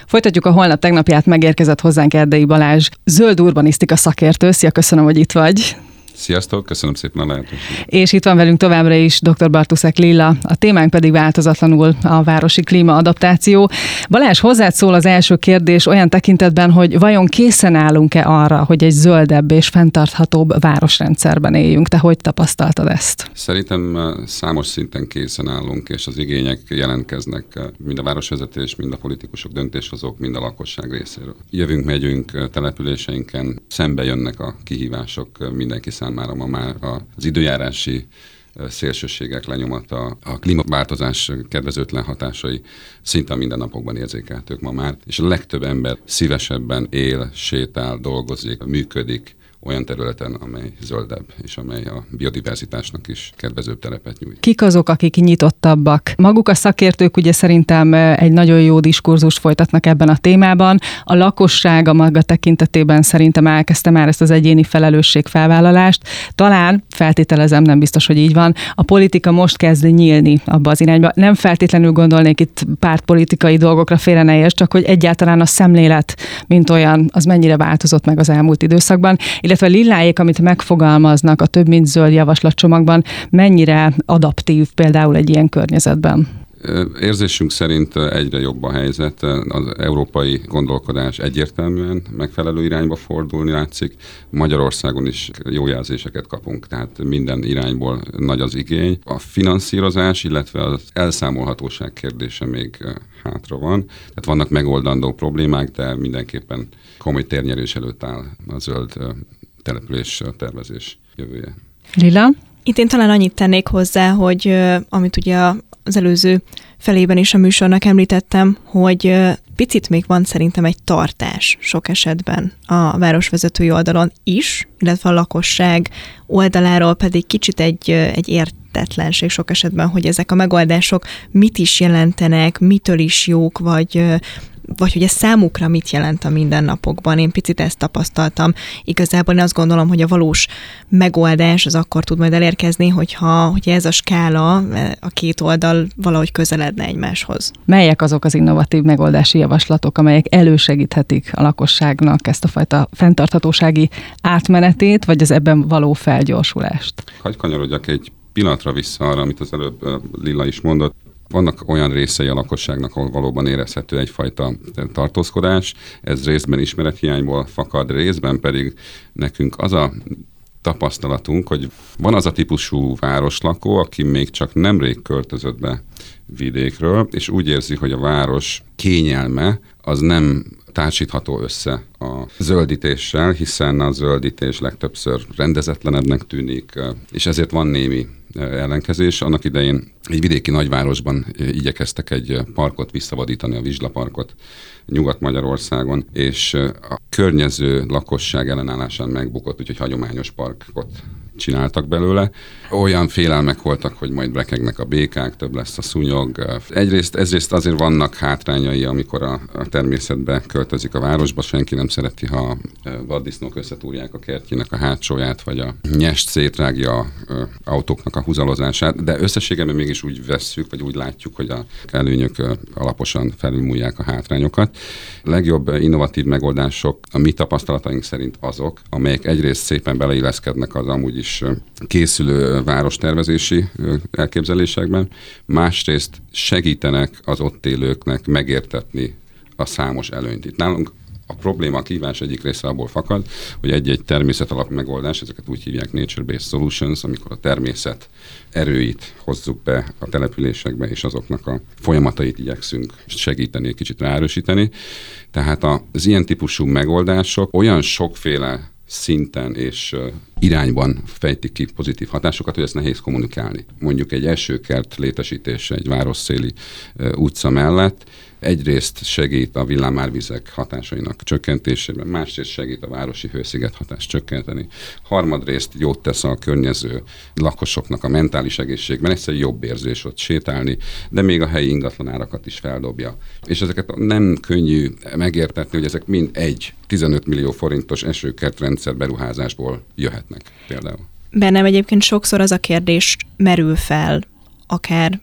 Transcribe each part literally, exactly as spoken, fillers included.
Folytatjuk a holnap tegnapját, megérkezett hozzánk Erdei Balázs, zöld urbanisztika szakértő. Szia, köszönöm, hogy itt vagy. Sziasztok, köszönöm szépen a lehetőséget. És itt van velünk továbbra is dr. Bartuszek Lilla, a témánk pedig változatlanul a városi klímaadaptáció. Balázs, hozzád szól az első kérdés olyan tekintetben, hogy vajon készen állunk-e arra, hogy egy zöldebb és fenntarthatóbb városrendszerben éljünk? Te hogy tapasztaltad ezt? Szerintem számos szinten készen állunk, és az igények jelentkeznek mind a városvezetés, mind a politikusok, döntéshozók, mind a lakosság részéről. Jövünk, megyünk településeinken, szembe jönnek a kihívások mindenki számára. Már ma már az időjárási szélsőségek lenyomata, a klímaváltozás kedvezőtlen hatásai szinte mindennapokban érzékelhetők ma már, és a legtöbb ember szívesebben él, sétál, dolgozik, működik olyan területen, amely zöldebb, és amely a biodiverzitásnak is kedvezőbb terepet nyújt. Kik azok, akik nyitottabbak? Maguk a szakértők ugye szerintem egy nagyon jó diskurzust folytatnak ebben a témában. A lakosság a maga tekintetében szerintem elkezdte már ezt az egyéni felelősségfelvállalást. Talán, feltételezem, nem biztos, hogy így van, a politika most kezd nyílni abba az irányba. Nem feltétlenül gondolnék itt pártpolitikai dolgokra, félre ne érts, csak hogy egyáltalán a szemlélet, mint olyan, az mennyire változott meg az elmúlt időszakban, illetve Lilláék, amit megfogalmaznak a több mint zöld javaslatcsomagban, mennyire adaptív például egy ilyen környezetben? Érzésünk szerint egyre jobb a helyzet, az európai gondolkodás egyértelműen megfelelő irányba fordulni látszik. Magyarországon is jó jelzéseket kapunk, tehát minden irányból nagy az igény. A finanszírozás, illetve az elszámolhatóság kérdése még hátra van. Tehát vannak megoldandó problémák, de mindenképpen komoly térnyerés előtt áll a zöld település tervezés jövője. Lilla? Itt én talán annyit tennék hozzá, hogy amit ugye az előző felében is a műsornak említettem, hogy picit még van szerintem egy tartás sok esetben a városvezetői oldalon is, illetve a lakosság oldaláról pedig kicsit egy, egy értetlenség sok esetben, hogy ezek a megoldások mit is jelentenek, mitől is jók, vagy vagy hogy ez számukra mit jelent a mindennapokban. Én picit ezt tapasztaltam. Igazából én azt gondolom, hogy a valós megoldás az akkor tud majd elérkezni, hogyha, hogyha ez a skála, a két oldal valahogy közeledne egymáshoz. Melyek azok az innovatív megoldási javaslatok, amelyek elősegíthetik a lakosságnak ezt a fajta fenntarthatósági átmenetét, vagy az ebben való felgyorsulást? Hagy kanyarodjak egy pillanatra vissza arra, amit az előbb Lilla is mondott. Vannak olyan részei a lakosságnak, ahol valóban érezhető egyfajta tartózkodás, ez részben ismerethiányból fakad, részben pedig nekünk az a tapasztalatunk, hogy van az a típusú városlakó, aki még csak nemrég költözött be vidékről, és úgy érzi, hogy a város kényelme az nem társítható össze a zöldítéssel, hiszen a zöldítés legtöbbször rendezetlenebbnek tűnik, és ezért van némi ellenkezés. Annak idején egy vidéki nagyvárosban igyekeztek egy parkot visszavadítani, a Vizslaparkot Nyugat-Magyarországon, és a környező lakosság ellenállásán megbukott, úgyhogy hagyományos parkot csináltak belőle. Olyan félelmek voltak, hogy majd rekegnek a békák, több lesz a szúnyog. Egyrészt, ezért azért vannak hátrányai, amikor a, a természetbe költözik a városba. Senki nem szereti, ha a vaddisznók összetúrják a kertjének a hátsóját, vagy a nyest szétrágja a autóknak a húzalozását, de összességében mégis úgy vesszük, vagy úgy látjuk, hogy a előnyök alaposan felülmúlják a hátrányokat. A legjobb innovatív megoldások a mi tapasztalataink szerint azok, amelyek egyrészt szépen beleilleszkednek az amúgy is készülő várostervezési elképzelésekben, másrészt segítenek az ott élőknek megértetni a számos előnyt. Itt nálunk a probléma, a kihívás egyik része abból fakad, hogy egy-egy természet alapú megoldás, ezeket úgy hívják nature-based solutions, amikor a természet erőit hozzuk be a településekbe, és azoknak a folyamatait igyekszünk segíteni, kicsit ráerősíteni. Tehát az ilyen típusú megoldások olyan sokféle szinten és irányban fejtik ki pozitív hatásokat, hogy ezt nehéz kommunikálni. Mondjuk egy esőkert létesítése egy városszéli utca mellett egyrészt segít a villámárvizek hatásainak csökkentésében, másrészt segít a városi hősziget hatást csökkenteni, harmadrészt jót tesz a környező lakosoknak a mentális egészségben, egyszerűen jobb érzés ott sétálni, de még a helyi ingatlanárakat is feldobja. És ezeket nem könnyű megértetni, hogy ezek mind egy tizenöt millió forintos esőkertrendszer beruházásból jöhetnek például. Bennem egyébként sokszor az a kérdés merül fel, akár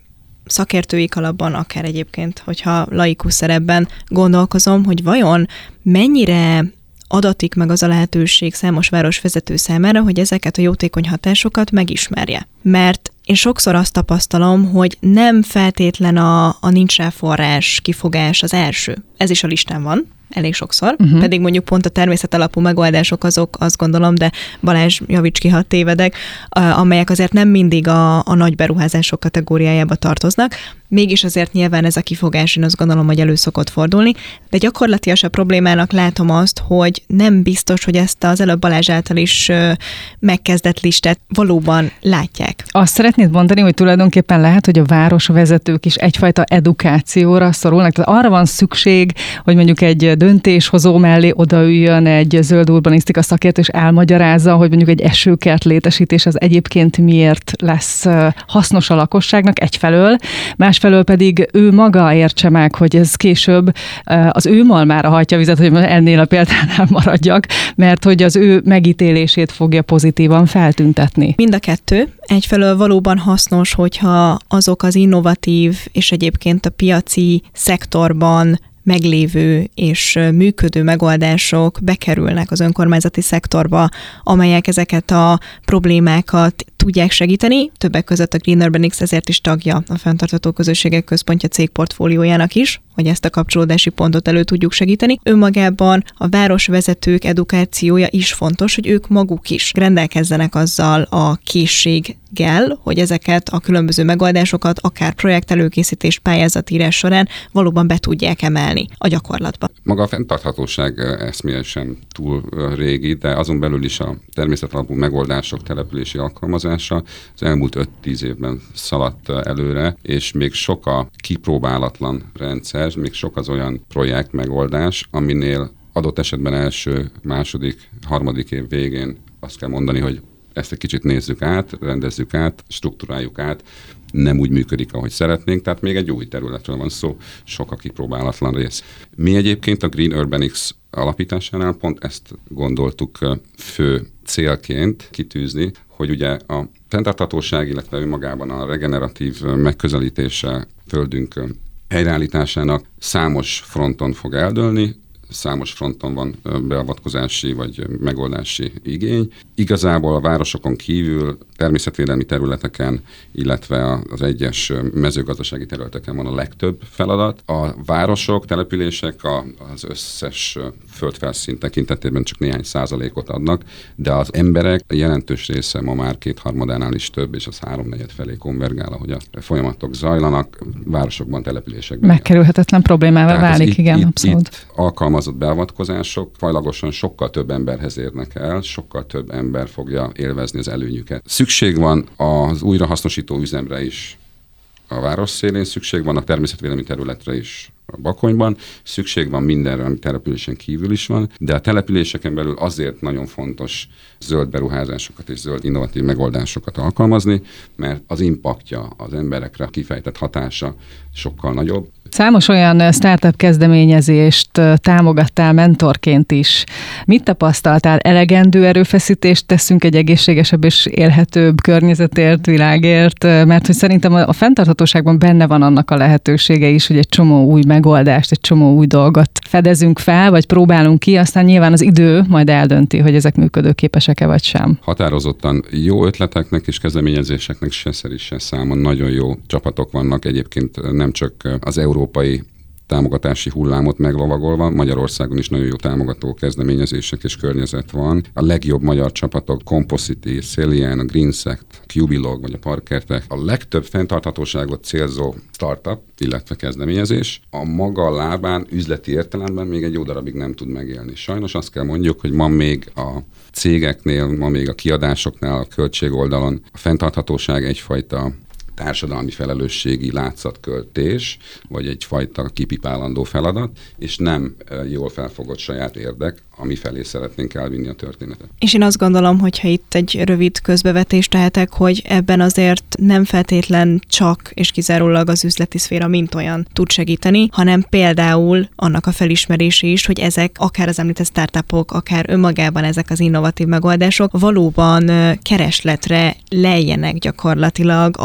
szakértői kalapban, akár egyébként, hogyha laikus szerepben gondolkozom, hogy vajon mennyire adatik meg az a lehetőség számos városvezető számára, hogy ezeket a jótékony hatásokat megismerje. Mert én sokszor azt tapasztalom, hogy nem feltétlen a, a nincs rá forrás, kifogás az első. Ez is a listán van, elég sokszor, uh-huh. pedig mondjuk pont a természet alapú megoldások azok, azt gondolom, de Balázs, javíts ki, ha tévedek, amelyek azért nem mindig a, a nagy beruházások kategóriájába tartoznak, mégis azért nyilván ez a kifogás, én azt gondolom, hogy elő szokott fordulni, de gyakorlatilag a problémának látom azt, hogy nem biztos, hogy ezt az előbb Balázs által is megkezdett listát valóban látják. Azt szeretnéd mondani, hogy tulajdonképpen lehet, hogy a városvezetők is egyfajta edukációra szorulnak, tehát arra van szükség, hogy mondjuk egy döntéshozó mellé odaüljön egy zöld urbanisztika szakértő, és elmagyarázza, hogy mondjuk egy esőkert létesítés az egyébként miért lesz hasznos a lakosságnak egyfelől, másfelől pedig ő maga értse meg, hogy ez később az ő malmára hajtja vizet, hogy ennél a példánál maradjak, mert hogy az ő megítélését fogja pozitívan feltüntetni. Mind a kettő. Egyfelől valóban hasznos, hogyha azok az innovatív és egyébként a piaci szektorban meglévő és működő megoldások bekerülnek az önkormányzati szektorba, amelyek ezeket a problémákat tudják segíteni. Többek között a Green Urbanics ezért is tagja a Fenntartható Közösségek Központja cégportfóliójának is, hogy ezt a kapcsolódási pontot elő tudjuk segíteni. Önmagában a városvezetők edukációja is fontos, hogy ők maguk is rendelkezzenek azzal a készséggel, hogy ezeket a különböző megoldásokat akár projektelőkészítés, pályázatírás során valóban be tudják emelni a gyakorlatba. Maga a fenntarthatóság eszméje sem túl régi, de azon belül is a természetalapú megoldások települési alkalmazása az elmúlt öt-tíz évben szaladt előre, és még sok a kipróbálatlan rendszer, még sok az olyan projekt, megoldás, aminél adott esetben első, második, harmadik év végén azt kell mondani, hogy ezt egy kicsit nézzük át, rendezzük át, struktúráljuk át, nem úgy működik, ahogy szeretnénk, tehát még egy új területről van szó, sok a kipróbálatlan rész. Mi egyébként a Green Urbanics alapításánál pont ezt gondoltuk fő célként kitűzni, hogy ugye a fenntarthatóság, illetve önmagában a regeneratív megközelítése földünk helyreállításának számos fronton fog eldőlni, számos fronton van beavatkozási vagy megoldási igény. Igazából a városokon kívül természetvédelmi területeken, illetve az egyes mezőgazdasági területeken van a legtöbb feladat. A városok, települések az összes földfelszín tekintetében csak néhány százalékot adnak, de az emberek jelentős része ma már kétharmadánál is több, és az háromnegyed felé konvergál, ahogy a folyamatok zajlanak, városokban, településekben. Megkerülhetetlen problémává válik, itt, igen, itt, abszolút. Itt alkalmazott beavatkozások fajlagosan sokkal több emberhez érnek el, sokkal több ember fogja élvezni az előnyüket. Szükség van az újrahasznosító üzemre is a város szélén, szükség van a természetvédelmi területre is a Bakonyban, szükség van mindenre, ami településen kívül is van, de a településeken belül azért nagyon fontos zöld beruházásokat és zöld innovatív megoldásokat alkalmazni, mert az impaktja, az emberekre kifejtett hatása sokkal nagyobb. Számos olyan startup kezdeményezést támogattál mentorként is. Mit tapasztaltál? Elegendő erőfeszítést teszünk egy egészségesebb és élhetőbb környezetért, világért? Mert hogy szerintem a fenntarthatóságban benne van annak a lehetősége is, hogy egy csomó új megoldást, egy csomó új dolgot fedezünk fel, vagy próbálunk ki, aztán nyilván az idő majd eldönti, hogy ezek működőképesek-e vagy sem. Határozottan jó ötleteknek és kezdeményezéseknek se szeri se számon nagyon jó csapatok vannak. Egyébként nem csak az európai támogatási hullámot meglovagolva, Magyarországon is nagyon jó támogató kezdeményezések és környezet van. A legjobb magyar csapatok, Composite, Celian, a Greensect, Cubilog vagy a Parkertech, a legtöbb fenntarthatóságot célzó startup, illetve kezdeményezés a maga lábán üzleti értelemben még egy jó darabig nem tud megélni. Sajnos azt kell mondjuk, hogy ma még a cégeknél, ma még a kiadásoknál, a költségoldalon a fenntarthatóság egyfajta társadalmi felelősségi látszatköltés, vagy egyfajta kipipálandó feladat, és nem jól felfogott saját érdek, ami felé szeretnénk elvinni a történetet. És én azt gondolom, hogyha itt egy rövid közbevetést tehetek, hogy ebben azért nem feltétlen csak és kizárólag az üzleti szféra mint olyan tud segíteni, hanem például annak a felismerése is, hogy ezek akár az említett startupok, akár önmagában ezek az innovatív megoldások valóban keresletre lejjenek gyakorlatilag, akár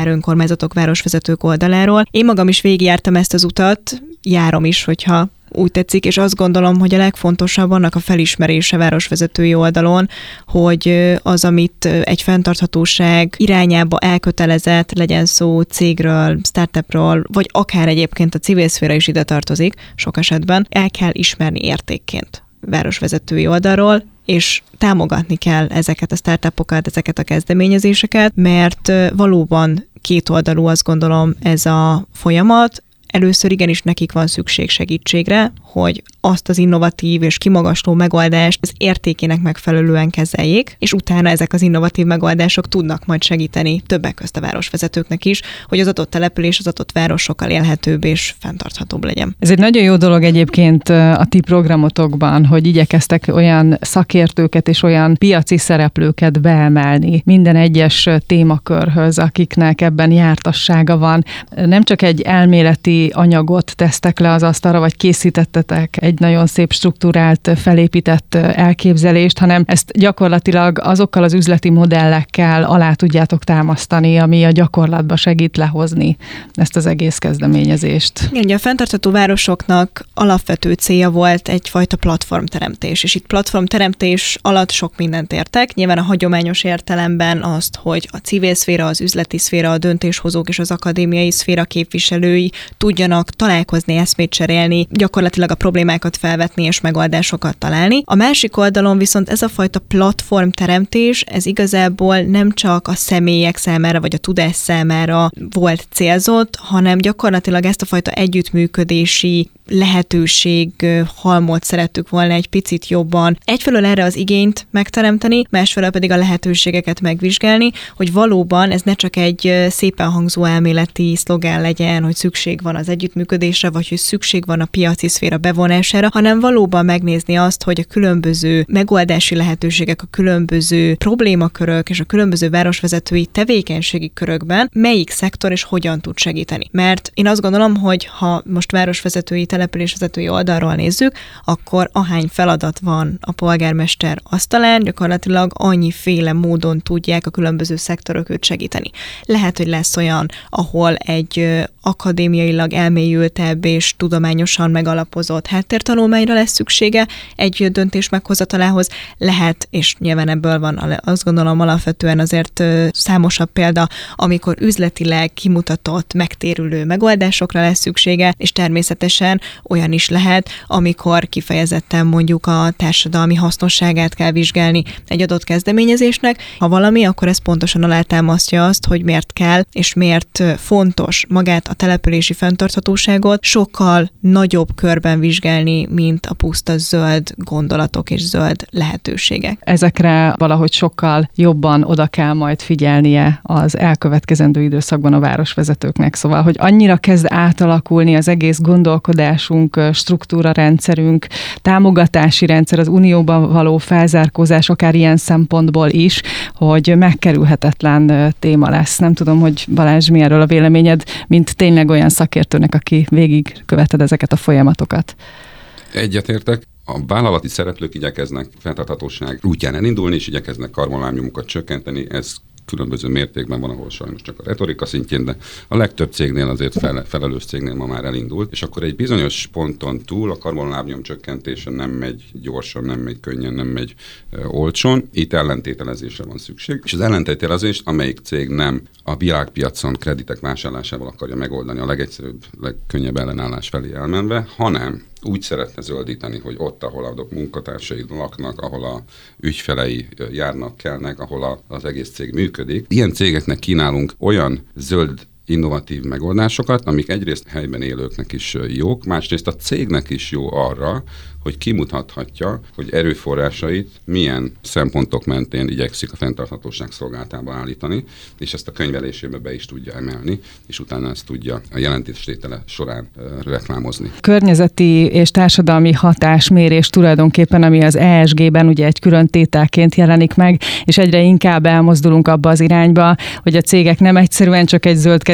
önkormányzatok, városvezetők oldaláról. Én magam is végigjártam ezt az utat, járom is, hogyha úgy tetszik, és azt gondolom, hogy a legfontosabb annak a felismerése városvezetői oldalon, hogy az, amit egy fenntarthatóság irányába elkötelezett, legyen szó cégről, startupról, vagy akár egyébként a civil szféra is ide tartozik, sok esetben, el kell ismerni értékként városvezetői oldalról, és támogatni kell ezeket a startupokat, ezeket a kezdeményezéseket, mert valóban kétoldalú, azt gondolom, ez a folyamat. Először igenis nekik van szükség segítségre, hogy azt az innovatív és kimagasló megoldást az értékének megfelelően kezeljék, és utána ezek az innovatív megoldások tudnak majd segíteni többek közt a városvezetőknek is, hogy az adott település, az adott város sokkal élhetőbb és fenntarthatóbb legyen. Ez egy nagyon jó dolog egyébként a ti programotokban, hogy igyekeztek olyan szakértőket és olyan piaci szereplőket beemelni minden egyes témakörhöz, akiknek ebben jártassága van. Nem csak egy elméleti anyagot tesztek le az asztalra, vagy készítettetek egy nagyon szép struktúrált, felépített elképzelést, hanem ezt gyakorlatilag azokkal az üzleti modellekkel alá tudjátok támasztani, ami a gyakorlatba segít lehozni ezt az egész kezdeményezést. Igen, ugye a fenntartható városoknak alapvető célja volt egyfajta platformteremtés, és itt platformteremtés alatt sok mindent értek. Nyilván a hagyományos értelemben azt, hogy a civil szféra, az üzleti szféra, a döntéshozók és az akadémiai szféra képviselői tudjanak találkozni, eszmét cserélni, gyakorlatilag a problémákat felvetni és megoldásokat találni. A másik oldalon viszont ez a fajta platformteremtés, ez igazából nem csak a személyek számára vagy a tudás számára volt célzott, hanem gyakorlatilag ezt a fajta együttműködési lehetőség halmot szerettük volna egy picit jobban. Egyfelől erre az igényt megteremteni, másfelől pedig a lehetőségeket megvizsgálni, hogy valóban ez ne csak egy szépen hangzó elméleti szlogán legyen, hogy szükség van az együttműködésre, vagy hogy szükség van a piaci szféra bevonására, hanem valóban megnézni azt, hogy a különböző megoldási lehetőségek, a különböző problémakörök és a különböző városvezetői tevékenységi körökben melyik szektor és hogyan tud segíteni. Mert én azt gondolom, hogy ha most városvezetői településvezetői oldalról nézzük, akkor ahány feladat van a polgármester asztalán, gyakorlatilag annyiféle módon tudják a különböző szektorok őt segíteni. Lehet, hogy lesz olyan, ahol egy akadémiailag elmélyültebb és tudományosan megalapozott háttértanulmányra lesz szüksége egy döntés meghozatalához. Lehet, és nyilván ebből van azt gondolom alapvetően azért számosabb példa, amikor üzletileg kimutatott, megtérülő megoldásokra lesz szüksége, és természetesen olyan is lehet, amikor kifejezetten mondjuk a társadalmi hasznosságát kell vizsgálni egy adott kezdeményezésnek. Ha valami, akkor ez pontosan alátámasztja azt, hogy miért kell, és miért fontos magát a települési fenntarthatóságot sokkal nagyobb körben vizsgálni, mint a puszta zöld gondolatok és zöld lehetőségek. Ezekre valahogy sokkal jobban oda kell majd figyelnie az elkövetkezendő időszakban a városvezetőknek. Szóval, hogy annyira kezd átalakulni az egész gondolkodásunk, struktúrarendszerünk, támogatási rendszer, az unióban való felzárkózás, akár ilyen szempontból is, hogy megkerülhetetlen téma lesz. Nem tudom, hogy Balázs, mi erről a véleményed, mint tényleg olyan szakértőnek, aki végig követed ezeket a folyamatokat. Egyetértek. A vállalati szereplők igyekeznek fenntarthatóság útján elindulni, és igyekeznek karbonlábnyomukat csökkenteni. Ez különböző mértékben van, ahol sajnos csak a retorika szintjén, de a legtöbb cégnél azért fele, felelős cégnél ma már elindult, és akkor egy bizonyos ponton túl a karbonlábnyom csökkentése nem megy gyorsan, nem megy könnyen, nem megy ö, olcsón. Itt ellentételezésre van szükség, és az ellentételezést, amelyik cég nem a világpiacon kreditek vásárlásával akarja megoldani a legegyszerűbb, legkönnyebb ellenállás felé elmenve, hanem úgy szeretne zöldíteni, hogy ott, ahol a munkatársai laknak, ahol a ügyfelei járnak, kelnek, ahol a, az egész cég működik. Ilyen cégeknek kínálunk olyan zöld innovatív megoldásokat, amik egyrészt helyben élőknek is jók, másrészt a cégnek is jó arra, hogy kimutathatja, hogy erőforrásait milyen szempontok mentén igyekszik a fenntarthatóság szolgáltába állítani, és ezt a könyvelésébe be is tudja emelni, és utána ezt tudja a jelentéstétele során uh, reklámozni. Környezeti és társadalmi hatásmérés tulajdonképpen, ami az E S G-ben ugye egy külön tételként jelenik meg, és egyre inkább elmozdulunk abba az irányba, hogy a cégek nem egyszerűen csak egy zöld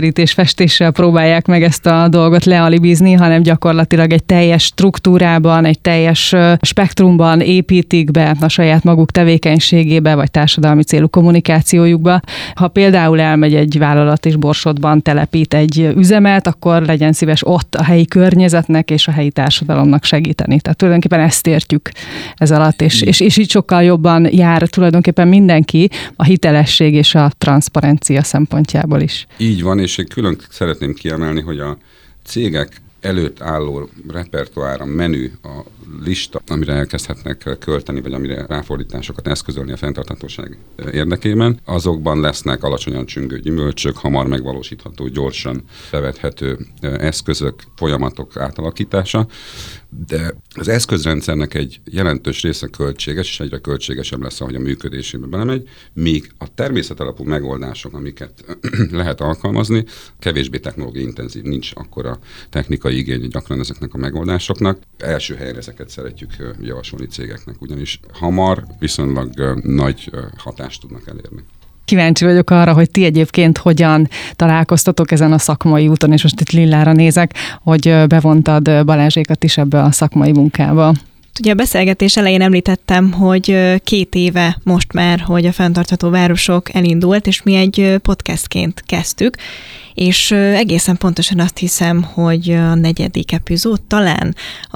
üvegkerítés festéssel próbálják meg ezt a dolgot lealibizni, hanem gyakorlatilag egy teljes struktúrában, egy teljes spektrumban építik be a saját maguk tevékenységébe, vagy társadalmi célú kommunikációjukba. Ha például elmegy egy vállalat és Borsodban telepít egy üzemet, akkor legyen szíves ott a helyi környezetnek és a helyi társadalomnak segíteni. Tehát tulajdonképpen ezt értjük ez alatt, és, és, és így sokkal jobban jár tulajdonképpen mindenki a hitelesség és a transzparencia szempontjából is. Így van, és én külön szeretném kiemelni, hogy a cégek előtt álló repertoár, a menü, a lista, amire elkezdhetnek költeni, vagy amire ráfordításokat eszközölni a fenntarthatóság érdekében, azokban lesznek alacsonyan csüngő gyümölcsök, hamar megvalósítható, gyorsan bevethető eszközök, folyamatok átalakítása, de az eszközrendszernek egy jelentős része költséges, és egyre költségesebb lesz, ahogy a működésébe belemegy, míg a természetalapú megoldások, amiket lehet alkalmazni, kevésbé technológiai intenzív, nincs akkora technikai igény gyakran ezeknek a megoldásoknak. Első helyen ezeket szeretjük javasolni cégeknek, ugyanis hamar, viszonylag nagy hatást tudnak elérni. Kíváncsi vagyok arra, hogy ti egyébként hogyan találkoztatok ezen a szakmai úton, és most itt Lillára nézek, hogy bevontad Balázsékat is ebbe a szakmai munkába. Ugye a beszélgetés elején említettem, hogy két éve most már, hogy a Fenntartható Városok elindult, és mi egy podcastként kezdtük, és egészen pontosan azt hiszem, hogy a negyedik epizód talán,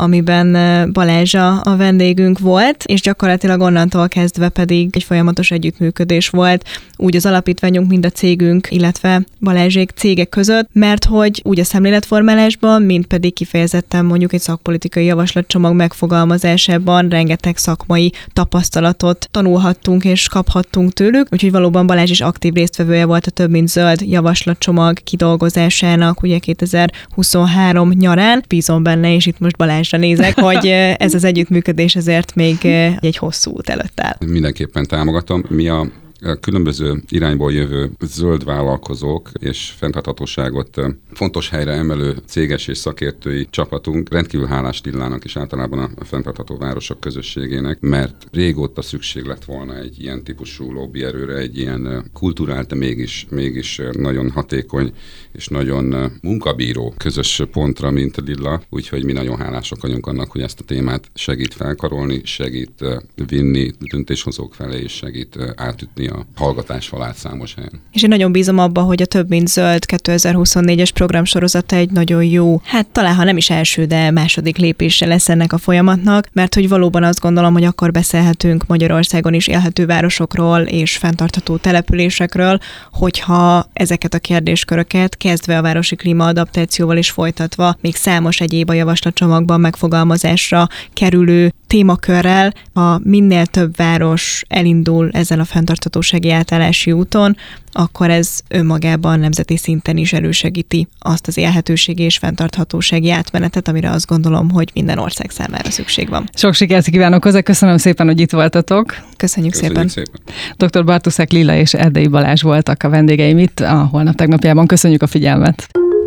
amiben Balázs a vendégünk volt, és gyakorlatilag onnantól kezdve pedig egy folyamatos együttműködés volt, úgy az alapítványunk, mind a cégünk, illetve Balázsék cégek között, mert hogy úgy a szemléletformálásban, mint pedig kifejezetten mondjuk egy szakpolitikai javaslatcsomag megfogalmazásában rengeteg szakmai tapasztalatot tanulhattunk és kaphattunk tőlük, úgyhogy valóban Balázs is aktív résztvevője volt a Több mint Zöld javaslatcsomag kidolgozásának ugye kétezer-huszonhárom nyarán. Bízom benne, és itt most Balázsra nézek, hogy ez az együttműködés azért még egy hosszú út előtt áll. Mindenképpen támogatom. Mi a különböző irányból jövő zöld vállalkozók és fenntarthatóságot fontos helyre emelő céges és szakértői csapatunk rendkívül hálás Lillának és általában a fenntartható városok közösségének, mert régóta szükség lett volna egy ilyen típusú lobbyerőre, egy ilyen kulturált, de mégis, mégis nagyon hatékony és nagyon munkabíró közös pontra, mint Lilla, úgyhogy mi nagyon hálások vagyunk annak, hogy ezt a témát segít felkarolni, segít vinni döntéshozók felé, és segít átütni a hallgatás falát számos helyen. És én nagyon bízom abba, hogy a Több mint Zöld kétezer-huszonnégyes programsorozata egy nagyon jó, hát talán ha nem is első, de második lépése lesz ennek a folyamatnak, mert hogy valóban azt gondolom, hogy akkor beszélhetünk Magyarországon is élhető városokról és fenntartható településekről, hogyha ezeket a kérdésköröket kezdve a városi klímaadaptációval is folytatva még számos egyéb a javaslatcsomagban megfogalmazásra kerülő témakörrel a minél több város elindul ezen a fenntarthatósági átállási úton, akkor ez önmagában nemzeti szinten is elősegíti azt az élhetőségi és fenntarthatósági átmenetet, amire azt gondolom, hogy minden ország számára szükség van. Sok sikert kívánok hozzá, köszönöm szépen, hogy itt voltatok. Köszönjük, Köszönjük szépen. szépen. doktor Bartuszek Lilla és Erdei Balázs voltak a vendégeim itt a Holnap Tegnapjában. Köszönjük a figyelmet.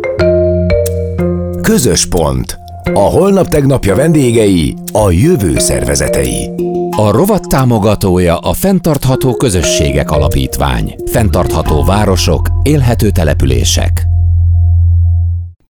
Közös pont. A Holnap Tegnapja vendégei a jövő szervezetei. A rovat támogatója a Fenntartható Közösségek Alapítvány. Fenntartható városok, élhető települések.